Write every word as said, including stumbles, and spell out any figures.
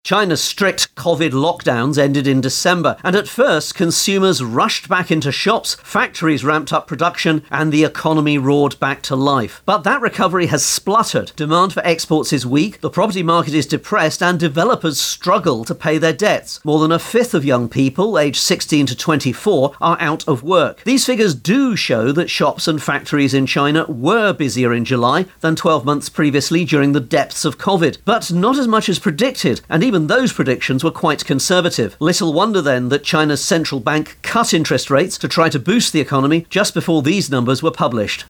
China's strict COVID lockdowns ended in December, and at first consumers rushed back into shops, factories ramped up production, and the economy roared back to life. But that recovery has spluttered. Demand for exports is weak, the property market is depressed, and developers struggle to pay their debts. More than a fifth of young people, aged sixteen to twenty-four, are out of work. These figures do show that shops and factories in China were busier in July than twelve months previously during the depths of COVID, but not as much as predicted, and even those predictions were quite conservative. Little wonder then that China's central bank cut interest rates to try to boost the economy just before these numbers were published.